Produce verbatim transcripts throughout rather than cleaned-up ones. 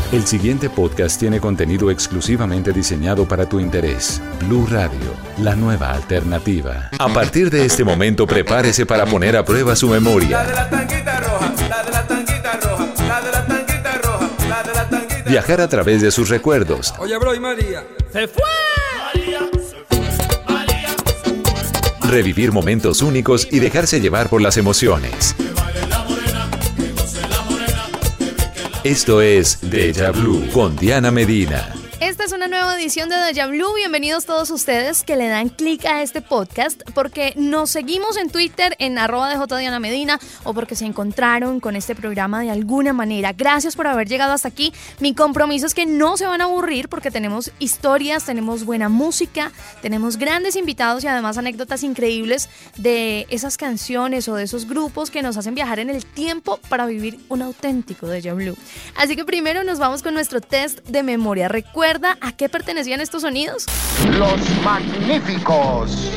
El siguiente podcast tiene contenido exclusivamente diseñado para tu interés. Blue Radio, la nueva alternativa. A partir de este momento, prepárese para poner a prueba su memoria. La de la tanguita roja, la de la tanguita roja, la de la tanguita roja, la de la tanguita. Viajar a través de sus recuerdos. Oye, bro, ¿y María? ¡Se fue! María se fue, María se fue. Revivir momentos únicos y dejarse llevar por las emociones. Que baile la morena, que goce la morena, que brinque la... Esto es Deja Blue con Diana Medina. Esta es una nueva edición de Deja Blue. Bienvenidos todos ustedes que le dan clic a este podcast porque nos seguimos en Twitter en arroba de J Diana Medina o porque se encontraron con este programa de alguna manera. Gracias por haber llegado hasta aquí. Mi compromiso es que no se van a aburrir porque tenemos historias, tenemos buena música, tenemos grandes invitados y además anécdotas increíbles de esas canciones o de esos grupos que nos hacen viajar en el tiempo para vivir un auténtico Deja Blue. Así que primero nos vamos con nuestro test de memoria. Recuerda a qué pertenecían estos sonidos. Los Magníficos.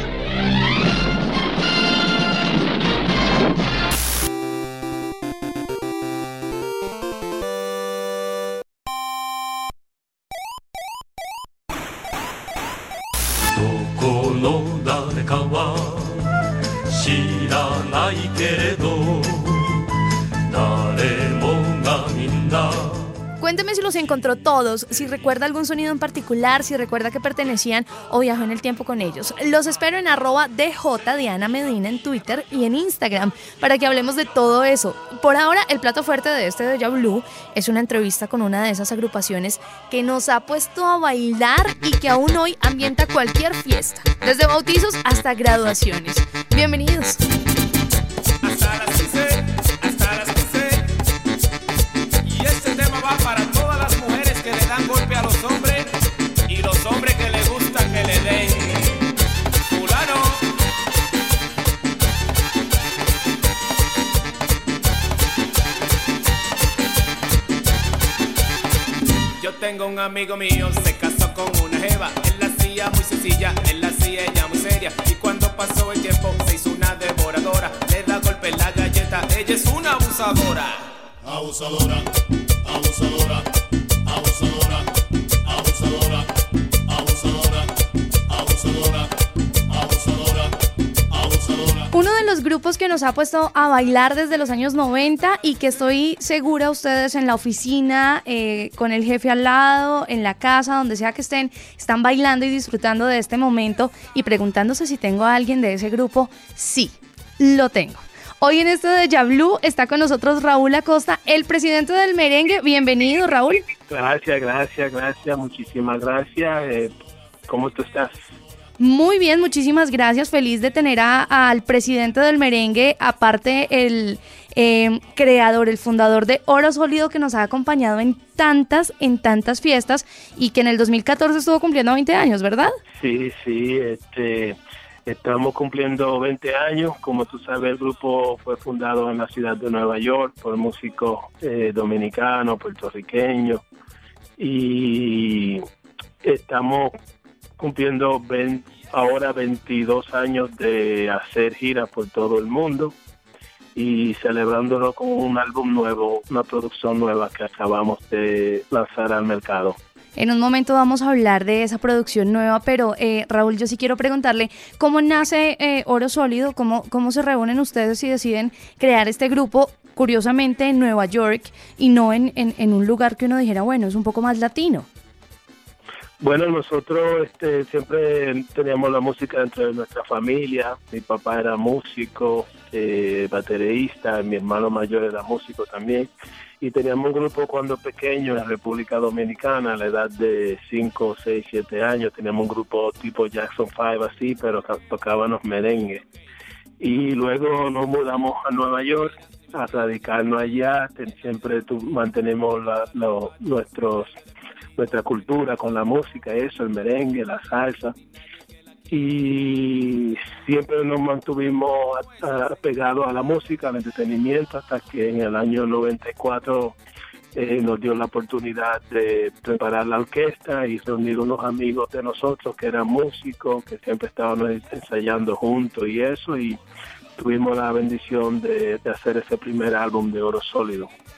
Cuénteme si los encontró todos, si recuerda algún sonido en particular, si recuerda que pertenecían o viajó en el tiempo con ellos. Los espero en arroba D J Diana Medina en Twitter y en Instagram para que hablemos de todo eso. Por ahora, el plato fuerte de este Deja Blue es una entrevista con una de esas agrupaciones que nos ha puesto a bailar y que aún hoy ambienta cualquier fiesta, desde bautizos hasta graduaciones. Bienvenidos. Hasta las quince, hasta las quince. Y este tema va para todas las mujeres que le dan golpe a los hombres y los hombres que les gusta que le den. Fulano. Yo tengo un amigo mío, se casó con una jeva. Él la hacía muy sencilla, él la hacía ella muy seria. Y cuando pasó el tiempo se hizo una devoradora. Le da golpe en la galleta, ella es una abusadora. Abusadora, abusadora, abusadora, abusadora, abusadora, abusadora, abusadora, abusadora. Uno de los grupos que nos ha puesto a bailar desde los años noventa y que estoy segura ustedes en la oficina, eh, con el jefe al lado, en la casa, donde sea que estén, están bailando y disfrutando de este momento y preguntándose si tengo a alguien de ese grupo. Sí, lo tengo. Hoy en este Deja Blue está con nosotros Raúl Acosta, el presidente del merengue. Bienvenido, Raúl. Gracias, gracias, gracias, muchísimas gracias. Eh, ¿Cómo tú estás? Muy bien, muchísimas gracias. Feliz de tener a, al presidente del merengue, aparte el eh, creador, el fundador de Oro Sólido, que nos ha acompañado en tantas, en tantas fiestas y que en el dos mil catorce estuvo cumpliendo veinte años, ¿verdad? Sí, sí, este, estamos cumpliendo veinte años. Como tú sabes, el grupo fue fundado en la ciudad de Nueva York por músicos eh, dominicanos, puertorriqueños, y estamos cumpliendo veinte, ahora veintidós años de hacer giras por todo el mundo y celebrándolo con un álbum nuevo, una producción nueva que acabamos de lanzar al mercado. En un momento vamos a hablar de esa producción nueva, pero eh, Raúl, yo sí quiero preguntarle cómo nace eh, Oro Sólido, cómo, cómo se reúnen ustedes y deciden crear este grupo, curiosamente en Nueva York y no en, en, en un lugar que uno dijera, bueno, es un poco más latino. Bueno, nosotros este, siempre teníamos la música dentro de nuestra familia. Mi papá era músico, eh, baterista, mi hermano mayor era músico también. Y teníamos un grupo cuando pequeño en la República Dominicana, a la edad de cinco, seis, siete años. Teníamos un grupo tipo Jackson five así, pero tocábamos merengue. Y luego nos mudamos a Nueva York a radicarnos allá. Siempre tu, mantenemos la, lo, nuestros... nuestra cultura con la música, eso, el merengue, la salsa, y siempre nos mantuvimos apegados a la música, al entretenimiento, hasta que en el año noventa y cuatro eh, nos dio la oportunidad de preparar la orquesta y reunir unos amigos de nosotros que eran músicos, que siempre estábamos ensayando juntos y eso, y tuvimos la bendición de, de hacer ese primer álbum de Oro Sólido.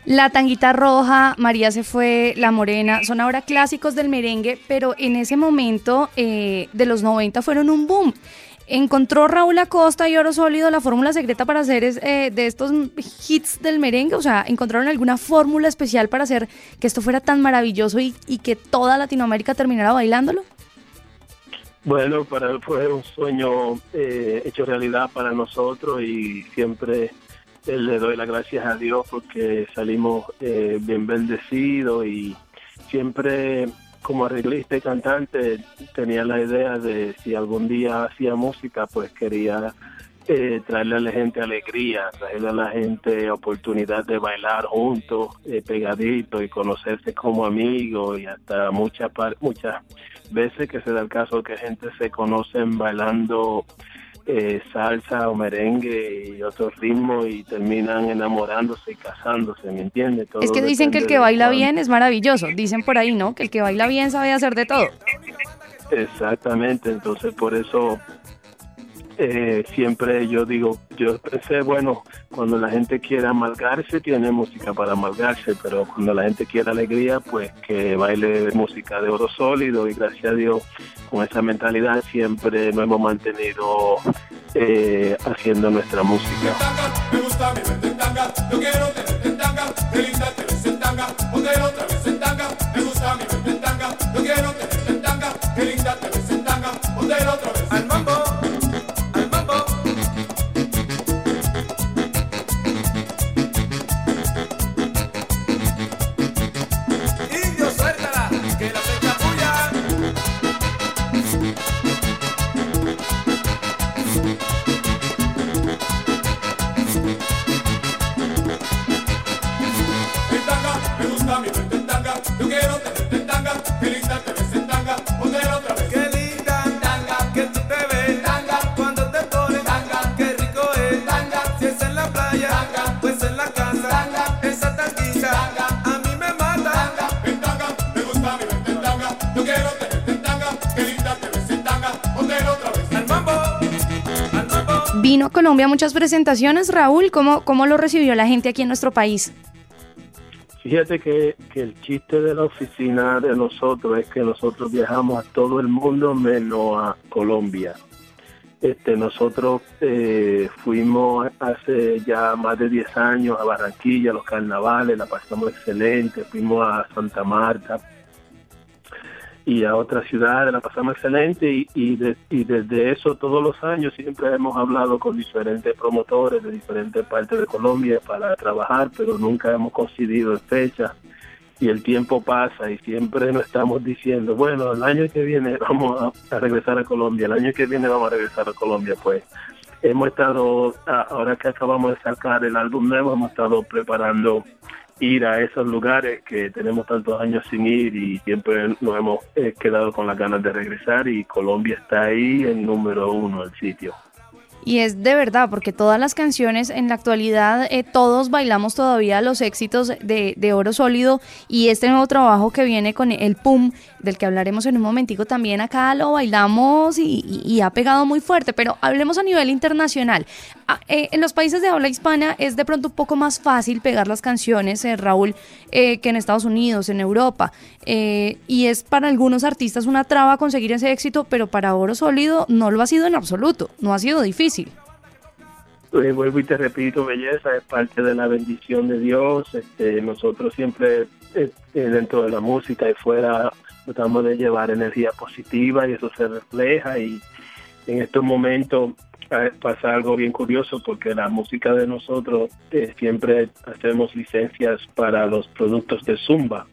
La Tanguita Roja, María se fue, La Morena, son ahora clásicos del merengue, pero en ese momento eh, de los noventa fueron un boom. ¿Encontró Raúl Acosta y Oro Sólido la fórmula secreta para hacer eh, de estos hits del merengue? O sea, ¿encontraron alguna fórmula especial para hacer que esto fuera tan maravilloso y, y que toda Latinoamérica terminara bailándolo? Bueno, para él fue un sueño eh, hecho realidad para nosotros y siempre eh, le doy las gracias a Dios porque salimos eh, bien bendecidos y siempre como arreglista y cantante tenía la idea de si algún día hacía música pues quería eh, traerle a la gente alegría, traerle a la gente oportunidad de bailar juntos, eh, pegaditos y conocerse como amigos y hasta muchas muchas veces que se da el caso que gente se conocen bailando eh, salsa o merengue y otros ritmos y terminan enamorándose y casándose, ¿me entiendes? Todo es que dicen que el que baila bien es maravilloso, dicen por ahí, ¿no? Que el que baila bien sabe hacer de todo. Exactamente, entonces por eso eh, siempre yo digo, yo pensé, bueno, cuando la gente quiera amargarse, tiene música para amargarse, pero cuando la gente quiera alegría, pues que baile música de Oro Sólido y gracias a Dios, con esa mentalidad siempre nos hemos mantenido eh, haciendo nuestra música. Me gusta mi mente en tanga, yo quiero tenerte en tanga, qué linda te ves en tanga, ponte otra vez en tanga. Me gusta mi mente en tanga, yo quiero tenerte en tanga, qué linda te ves en tanga, ponte otra vez al mambo. Vino a Colombia a muchas presentaciones, Raúl, ¿cómo, cómo lo recibió la gente aquí en nuestro país? Fíjate que, que el chiste de la oficina de nosotros es que nosotros viajamos a todo el mundo menos a Colombia. Este, nosotros eh, fuimos hace ya más de diez años a Barranquilla, a los carnavales, la pasamos excelente, fuimos a Santa Marta y a otras ciudades, la pasamos excelente y, y, de, y desde eso todos los años siempre hemos hablado con diferentes promotores de diferentes partes de Colombia para trabajar, pero nunca hemos coincidido en fecha y el tiempo pasa y siempre nos estamos diciendo, bueno, el año que viene vamos a, a regresar a Colombia, el año que viene vamos a regresar a Colombia. Pues hemos estado, ahora que acabamos de sacar el álbum nuevo, hemos estado preparando ir a esos lugares que tenemos tantos años sin ir y siempre nos hemos eh, quedado con las ganas de regresar y Colombia está ahí en número uno el sitio. Y es de verdad, porque todas las canciones en la actualidad, eh, todos bailamos todavía los éxitos de, de Oro Sólido y este nuevo trabajo que viene con el Pum, del que hablaremos en un momentico, también acá lo bailamos y, y, y ha pegado muy fuerte, pero hablemos a nivel internacional. Ah, eh, en los países de habla hispana es de pronto un poco más fácil pegar las canciones, eh, Raúl, eh, que en Estados Unidos, en Europa, eh, y es para algunos artistas una traba conseguir ese éxito, pero para Oro Sólido no lo ha sido en absoluto, no ha sido difícil. Eh, vuelvo y te repito, belleza, es parte de la bendición de Dios. Este, nosotros siempre eh, dentro de la música y fuera tratamos de llevar energía positiva y eso se refleja y en estos momentos eh, pasa algo bien curioso porque la música de nosotros eh, siempre hacemos licencias para los productos de Zumba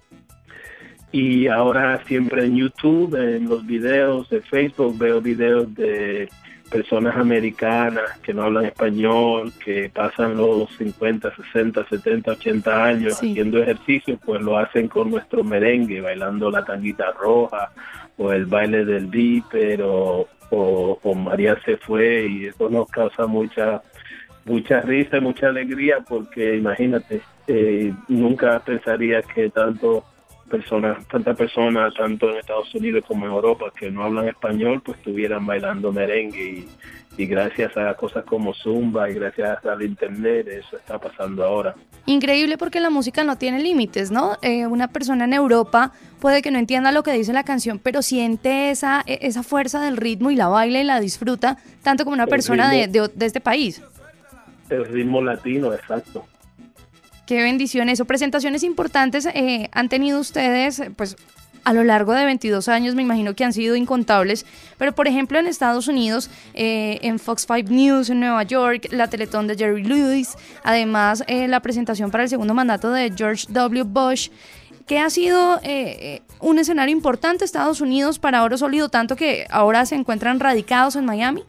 y ahora siempre en YouTube, en los videos de Facebook veo videos de personas americanas que no hablan español, que pasan los cincuenta, sesenta, setenta, ochenta años sí. haciendo ejercicio, pues lo hacen con nuestro merengue, bailando la tanguita roja o el baile del Viper o, o, o María se fue y eso nos causa mucha mucha risa y mucha alegría porque imagínate, eh, nunca pensaría que tanto personas, tantas personas, tanto en Estados Unidos como en Europa, que no hablan español, pues estuvieran bailando merengue y, y gracias a cosas como Zumba y gracias al internet eso está pasando ahora. Increíble porque la música no tiene límites, ¿no? Eh, una persona en Europa puede que no entienda lo que dice la canción, pero siente esa, esa fuerza del ritmo y la baila y la disfruta tanto como una El persona de, ritmo. de, de este país. El ritmo latino, exacto. Qué bendición eso. Presentaciones importantes eh, han tenido ustedes, pues a lo largo de veintidós años, me imagino que han sido incontables, pero por ejemplo en Estados Unidos, eh, en Fox cinco News en Nueva York, la Teletón de Jerry Lewis, además eh, la presentación para el segundo mandato de George W. Bush, que ha sido eh, un escenario importante Estados Unidos para Oro Sólido, tanto que ahora se encuentran radicados en Miami.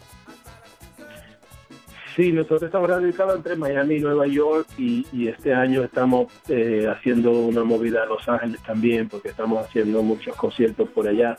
Sí, nosotros estamos radicados entre Miami y Nueva York y, y este año estamos eh, haciendo una movida en Los Ángeles también porque estamos haciendo muchos conciertos por allá.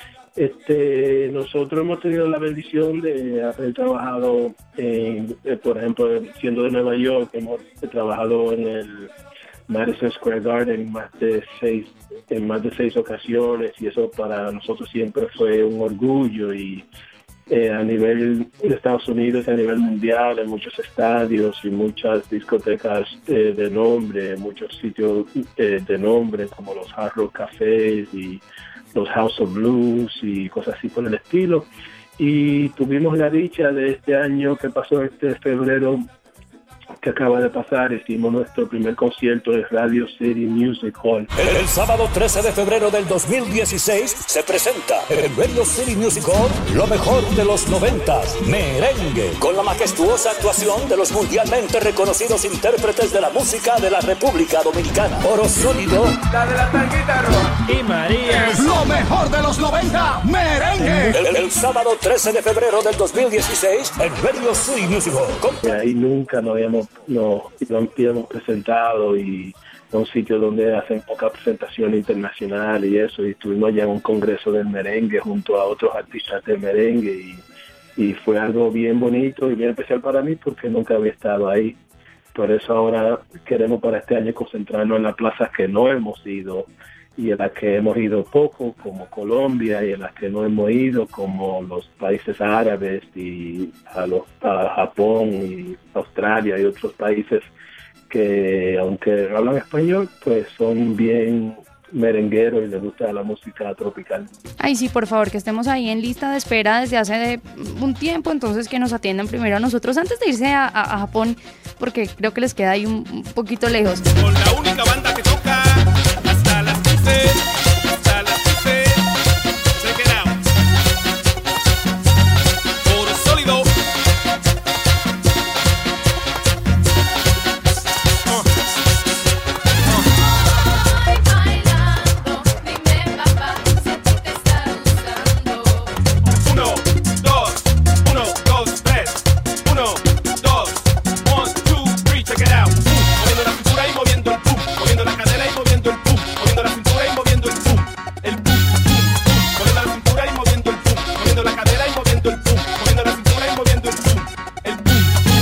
Este, nosotros hemos tenido la bendición de haber trabajado, en, eh, por ejemplo, siendo de Nueva York, hemos trabajado en el Madison Square Garden en más de seis, en más de seis ocasiones y eso para nosotros siempre fue un orgullo y Eh, a nivel de Estados Unidos, a nivel mundial, en muchos estadios y muchas discotecas eh, de nombre, muchos sitios eh, de nombre como los Hard Rock Cafés y los House of Blues y cosas así por el estilo. Y tuvimos la dicha de este año que pasó este febrero que acaba de pasar, hicimos nuestro primer concierto en Radio City Music Hall. El, el sábado trece de febrero del dos mil dieciséis se presenta en Radio City Music Hall lo mejor de los noventas, merengue, con la majestuosa actuación de los mundialmente reconocidos intérpretes de la música de la República Dominicana. Oro Sólido, La de la tanguita roja. Y María. Lo mejor de los noventa, merengue. el, el sábado trece de febrero del dos mil dieciséis en Radio City Music Hall. Con- Y ahí nunca nos habíamos, no, no habíamos presentado y es un sitio donde hacen poca presentación internacional y eso, y estuvimos allá en un congreso del merengue junto a otros artistas de merengue y, y fue algo bien bonito y bien especial para mí porque nunca había estado ahí. Por eso ahora queremos para este año concentrarnos en las plazas que no hemos ido y en las que hemos ido poco, como Colombia, y en las que no hemos ido, como los países árabes y a, los, a Japón y Australia y otros países que, aunque no hablan español, pues son bien merengueros y les gusta la música tropical. Ay, sí, por favor, que estemos ahí en lista de espera desde hace un tiempo, entonces que nos atiendan primero a nosotros antes de irse a, a, a Japón, porque creo que les queda ahí un, un poquito lejos. Con la única banda que toca hasta las quince, hasta las quince. Check it out. Oro Sólido. Uno, dos, uno, dos, tres. Uno, dos, one, two, three, check it out. Moviendo la cintura y moviendo el pum, moviendo la cadera y moviendo el pum, moviendo la cintura y moviendo el pum, el pum, pum, moviendo la cintura y moviendo el pum, moviendo la cadera y moviendo el pum, moviendo la cintura y moviendo el pum, el pum,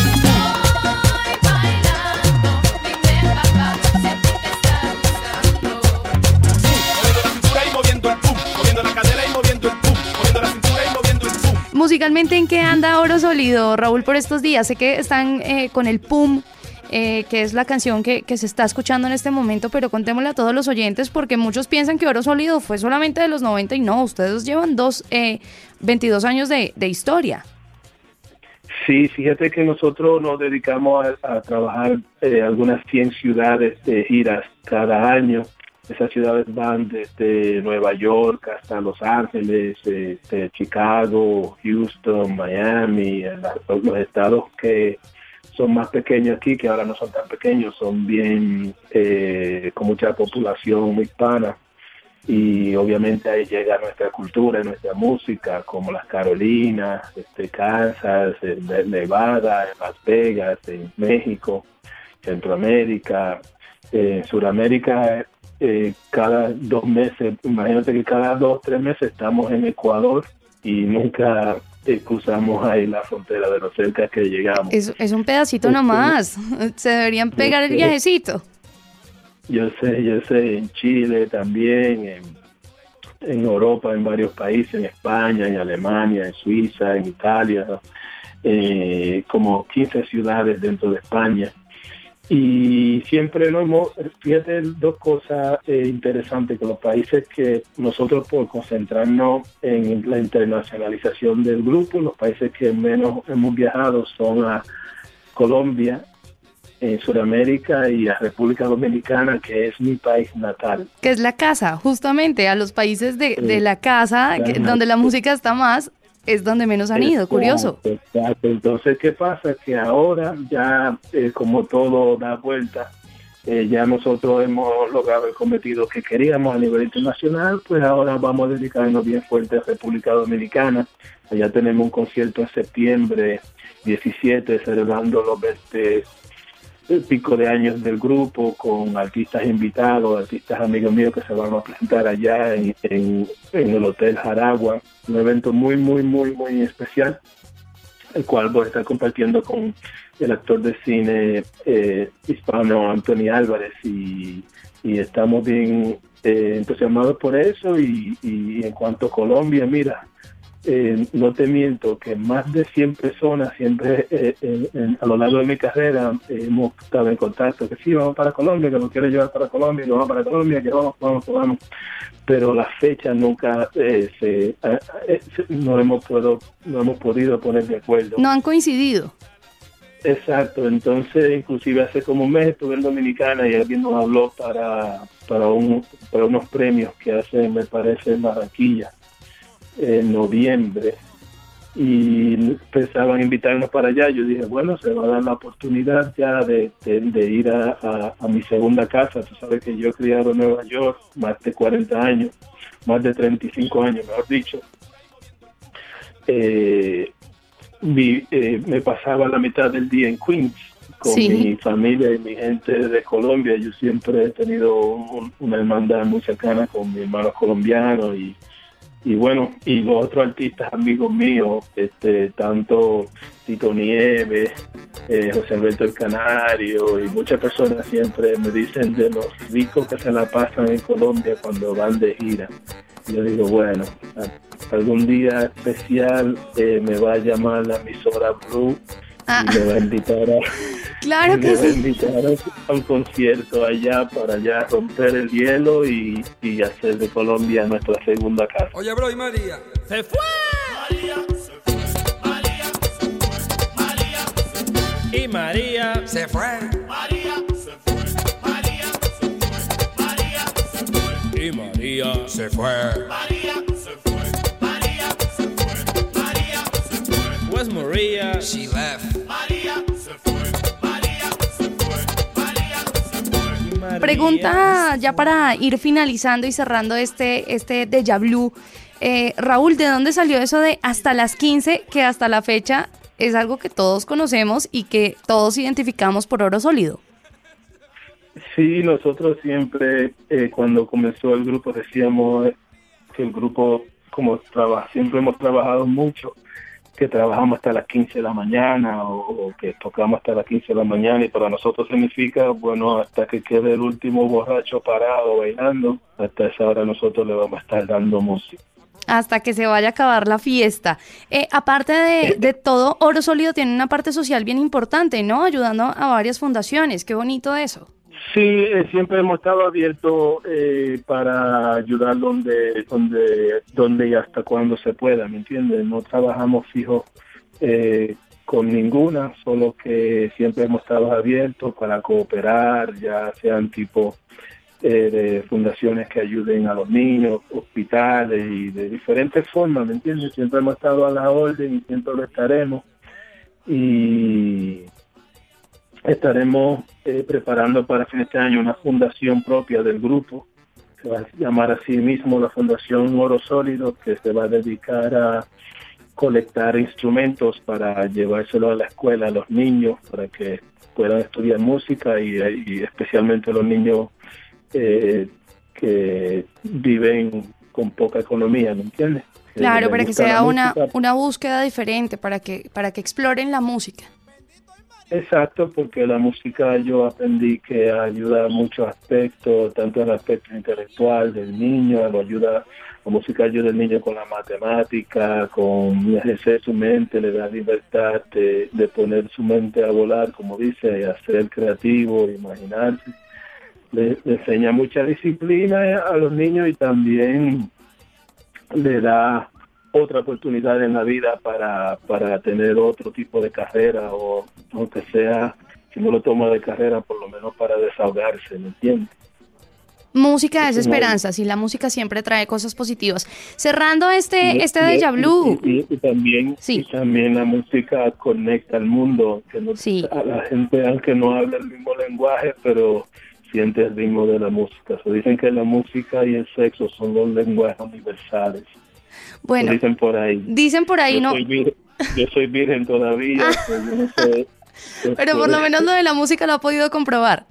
moviendo la cintura y moviendo el pum, moviendo la cadera y moviendo el pum, moviendo la cintura y moviendo el pum. Musicalmente, ¿en qué anda Oro Sólido, Raúl, por estos días? Sé que están eh, con el Pum, eh, que es la canción que, que se está escuchando en este momento, pero contémosle a todos los oyentes porque muchos piensan que Oro Sólido fue solamente de los noventa y no, ustedes llevan dos, eh, veintidós años de, de historia. Sí, fíjate que nosotros nos dedicamos a, a trabajar eh, algunas cien ciudades de giras cada año. Esas ciudades van desde Nueva York hasta Los Ángeles, este, Chicago, Houston, Miami, la- los estados que son más pequeños aquí, que ahora no son tan pequeños, son bien eh, con mucha población hispana. Y obviamente ahí llega nuestra cultura, nuestra música, como las Carolinas, este, Kansas, en Nevada, en Las Vegas, en México, Centroamérica, eh, Sudamérica. Eh, cada dos meses, imagínate que cada dos, tres meses estamos en Ecuador y nunca eh, cruzamos ahí la frontera de lo cerca que llegamos. Es, es un pedacito nomás, se deberían pegar el viajecito. yo sé, yo sé, en Chile también, en, en Europa, en varios países, en España, en Alemania, en Suiza, en Italia, eh, como quince ciudades dentro de España. Y siempre lo hemos, fíjate, dos cosas eh, interesantes, que los países que nosotros, por concentrarnos en la internacionalización del grupo, los países que menos hemos viajado son a Colombia, en Sudamérica, y a República Dominicana, que es mi país natal. Que es la casa, justamente, a los países de, de la casa, que, donde la música está más, es donde menos han ido, curioso. Exacto. Entonces, ¿qué pasa? Que ahora ya, eh, como todo da vuelta, eh, ya nosotros hemos logrado el cometido que queríamos a nivel internacional, pues ahora vamos a dedicarnos bien fuerte a República Dominicana. Allá tenemos un concierto en septiembre diecisiete, celebrando los veinte el pico de años del grupo, con artistas invitados, artistas amigos míos que se van a presentar allá en, en, en el Hotel Jaragua, un evento muy, muy, muy, muy especial, el cual voy a estar compartiendo con el actor de cine eh, hispano Anthony Álvarez, y, y estamos bien eh, entusiasmados por eso. Y, y en cuanto a Colombia, mira, Eh, no te miento que más de cien personas siempre eh, eh, eh, a lo largo de mi carrera eh, hemos estado en contacto, que sí, vamos para Colombia, que nos quiere llevar para Colombia, que vamos para Colombia, que vamos, vamos, vamos, pero la fecha nunca eh, se, eh, eh, no hemos podido, no hemos podido poner de acuerdo. No han coincidido. Exacto, entonces inclusive hace como un mes estuve en Dominicana y alguien nos habló para, para, un, para unos premios que hacen, me parece, en Barranquilla, en noviembre, y pensaban invitarnos para allá. Yo dije, bueno, se va a dar la oportunidad ya de, de, de ir a, a, a mi segunda casa. Tú sabes que yo he criado en Nueva York más de cuarenta años, más de treinta y cinco años, mejor dicho. Eh, vi, eh, me pasaba la mitad del día en Queens con sí. mi familia y mi gente de Colombia. Yo siempre he tenido un, una hermandad muy cercana con mis hermanos colombianos, y Y bueno, y los otros artistas amigos míos, este, tanto Tito Nieves, eh, José Alberto el Canario, y muchas personas siempre me dicen de los ricos que se la pasan en Colombia cuando van de gira. Y yo digo, bueno, algún día especial eh, me va a llamar la emisora Blue ah. y me va a invitar a... Claro que sí. invitar a un concierto allá para allá romper el hielo y, y hacer de Colombia nuestra segunda casa. Oye, bro, ¿y María? ¡Se fue! María se fue, María se fue, María se fue. Y María se fue. María se fue, María se fue, María se fue. Y María se fue. María se fue, María se fue, María se fue. Pues María she left. María se fue. Pregunta ya para ir finalizando y cerrando este, este Déjà Blue. Eh, Raúl, ¿de dónde salió eso de hasta las quince, que hasta la fecha es algo que todos conocemos y que todos identificamos por Oro Sólido? Sí, nosotros siempre, eh, cuando comenzó el grupo, decíamos que el grupo, como traba, siempre hemos trabajado mucho, que trabajamos hasta las quince de la mañana o, o que tocamos hasta las quince de la mañana, y para nosotros significa, bueno, hasta que quede el último borracho parado bailando, hasta esa hora nosotros le vamos a estar dando música. Hasta que se vaya a acabar la fiesta. Eh, aparte de, de todo, Oro Sólido tiene una parte social bien importante, ¿no? Ayudando a varias fundaciones. Qué bonito eso. Sí, eh, siempre hemos estado abiertos eh, para ayudar donde, donde, donde y hasta cuando se pueda, ¿me entiendes? No trabajamos fijos eh, con ninguna, solo que siempre hemos estado abiertos para cooperar, ya sean tipo eh, de fundaciones que ayuden a los niños, hospitales y de diferentes formas, ¿me entiendes? Siempre hemos estado a la orden y siempre lo estaremos. Y estaremos eh, preparando para fin de este año una fundación propia del grupo, se va a llamar así mismo la Fundación Oro Sólido, que se va a dedicar a colectar instrumentos para llevárselo a la escuela a los niños, para que puedan estudiar música, y, y especialmente los niños eh, que viven con poca economía, ¿me entiendes? Claro, que para que sea una, una búsqueda diferente, para que, para que exploren la música. Exacto, porque la música yo aprendí que ayuda a muchos aspectos, tanto el aspecto intelectual del niño, lo ayuda, la música ayuda al niño con la matemática, con ejercer su mente, le da libertad de, de poner su mente a volar, como dice, a ser creativo, imaginarse. Le, le enseña mucha disciplina a los niños y también le da otra oportunidad en la vida para, para tener otro tipo de carrera, o aunque sea, si no lo toma de carrera, por lo menos para desahogarse, ¿me entiendes? Música es esperanza, sí, la música siempre trae cosas positivas. Cerrando este, Y, este y, Deja Blue. Y, y, y, también, sí. y también la música conecta al mundo, que no, sí. a la gente, aunque no habla el mismo lenguaje, pero siente el ritmo de la música. So, dicen que la música y el sexo son los lenguajes universales. Bueno, Lo dicen por ahí. Dicen por ahí, yo ¿no? Soy virgen, yo soy virgen todavía, pues yo no sé. Pero por lo menos lo de la música lo ha podido comprobar.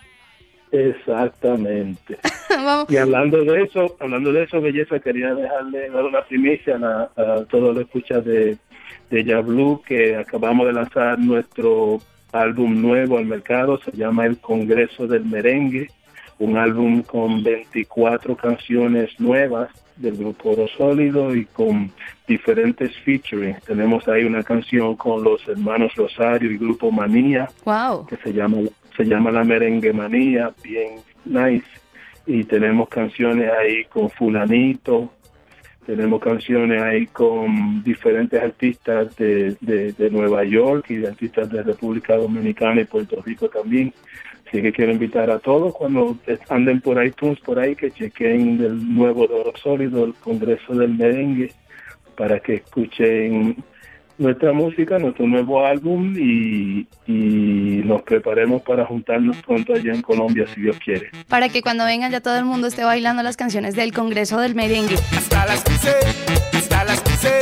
Exactamente. Vamos. Y hablando de eso, hablando de eso, belleza, quería dejarle dar una primicia a, a todos los escuchas de, de Deja Blue, que acabamos de lanzar nuestro álbum nuevo al mercado, se llama El Congreso del Merengue, un álbum con veinticuatro canciones nuevas del grupo Oro Sólido y con diferentes featuring. Tenemos ahí una canción con los hermanos Rosario y Grupo Manía, wow. que se llama se llama La Merengue Manía, bien nice. Y tenemos canciones ahí con Fulanito, tenemos canciones ahí con diferentes artistas de, de, de Nueva York y de artistas de República Dominicana y Puerto Rico también. Así que quiero invitar a todos cuando anden por iTunes, por ahí, que chequen el nuevo de Oro Sólido, el Congreso del Merengue, para que escuchen nuestra música, nuestro nuevo álbum y, y nos preparemos para juntarnos pronto allá en Colombia, si Dios quiere. Para que cuando vengan ya todo el mundo esté bailando las canciones del Congreso del Merengue. Hasta las quince, hasta las quince.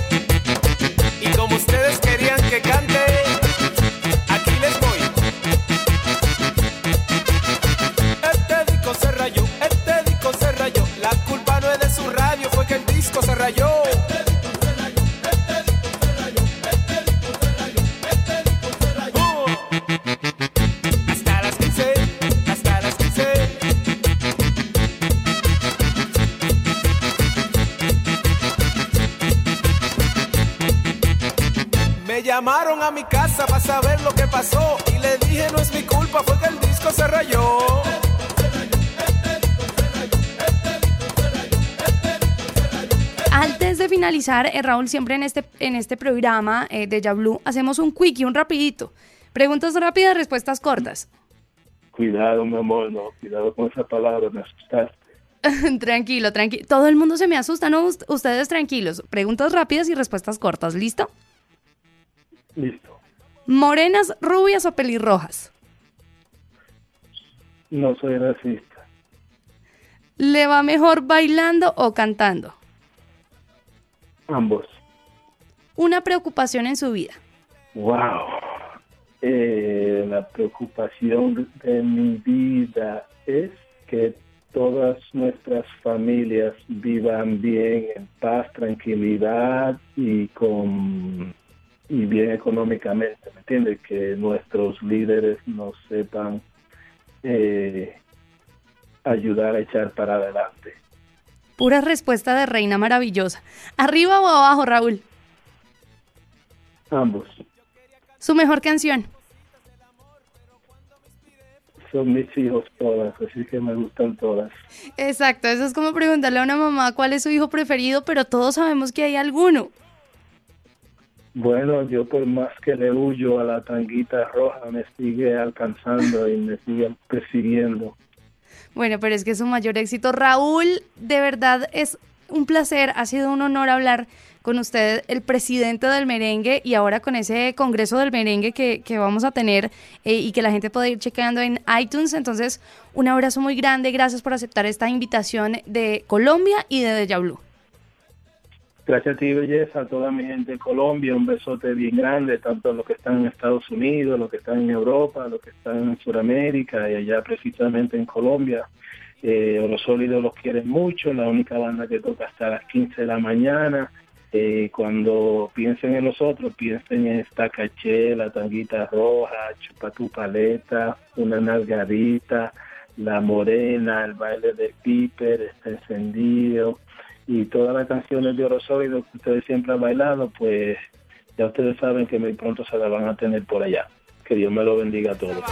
Y como ustedes querían que cante, aquí les voy. Este disco se rayó, este disco se rayó. La culpa no es de su radio, fue que el disco se rayó. Me llamaron a mi casa para saber lo que pasó y le dije no es mi culpa, fue que el disco se rayó. Antes de finalizar, eh, Raúl, siempre en este, en este programa eh, de Deja Blue hacemos un quickie, un rapidito. Preguntas rápidas, respuestas cortas. Cuidado, mi amor, no, cuidado con esa palabra, me asustaste. Tranquilo, tranquilo. Todo el mundo se me asusta, ¿no? Ust- ustedes tranquilos. Preguntas rápidas y respuestas cortas, ¿listo? Listo. ¿Morenas, rubias o pelirrojas? No soy racista. ¿Le va mejor bailando o cantando? Ambos. ¿Una preocupación en su vida? Wow. Eh, la preocupación de mi vida es que todas nuestras familias vivan bien, en paz, tranquilidad y con y bien económicamente, ¿me entiendes? Que nuestros líderes nos sepan eh, ayudar a echar para adelante. Pura respuesta de reina maravillosa. ¿Arriba o abajo, Raúl? Ambos. ¿Su mejor canción? Son mis hijos todas, así que me gustan todas. Exacto, eso es como preguntarle a una mamá cuál es su hijo preferido, pero todos sabemos que hay alguno. Bueno, yo por más que le huyo a la tanguita roja, me sigue alcanzando y me sigue persiguiendo. Bueno, pero es que es su mayor éxito. Raúl, de verdad es un placer, ha sido un honor hablar con usted, el presidente del merengue, y ahora con ese congreso del merengue que, que vamos a tener eh, y que la gente puede ir chequeando en iTunes. Entonces, un abrazo muy grande, gracias por aceptar esta invitación de Colombia y de Deja Blue. Gracias a ti, belleza, a toda mi gente de Colombia, un besote bien grande, tanto a los que están en Estados Unidos, los que están en Europa, los que están en Sudamérica y allá precisamente en Colombia. Eh, Oro Sólido los quieren mucho, la única banda que toca hasta las quince de la mañana Eh, cuando piensen en nosotros, piensen en esta caché, la tanguita roja, chupa tu paleta, una nalgadita, la morena, el baile del piper, está encendido, y todas las canciones de Oro Sólido que ustedes siempre han bailado, pues ya ustedes saben que muy pronto se la van a tener por allá. Que Dios me lo bendiga a todos.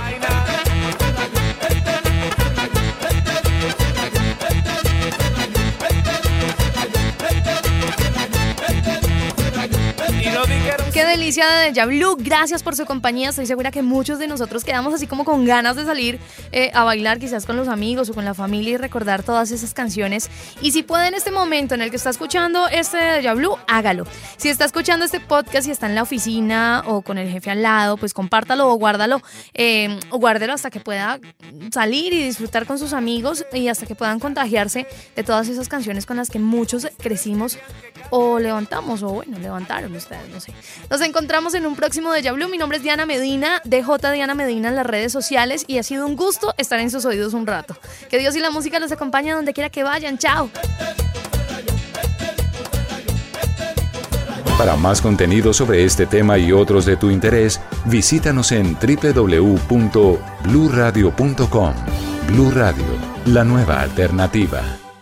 Qué delicia de Deja Blue, gracias por su compañía. Estoy segura que muchos de nosotros quedamos así como con ganas de salir eh, a bailar, quizás con los amigos o con la familia, y recordar todas esas canciones. Y si puede, en este momento en el que está escuchando este Deja Blue, hágalo. Si está escuchando este podcast y está en la oficina o con el jefe al lado, pues compártalo o guárdalo, eh, o guárdelo hasta que pueda salir y disfrutar con sus amigos, y hasta que puedan contagiarse de todas esas canciones con las que muchos crecimos o levantamos, o bueno, levantaron ustedes, no sé. Nos encontramos en un próximo Deja Blue. Mi nombre es Diana Medina, D J Diana Medina en las redes sociales, y ha sido un gusto estar en sus oídos un rato. Que Dios y la música los acompañen donde quiera que vayan. Chao. Para más contenido sobre este tema y otros de tu interés, visítanos en doble u doble u doble u punto blue radio punto com. Blue Radio, la nueva alternativa.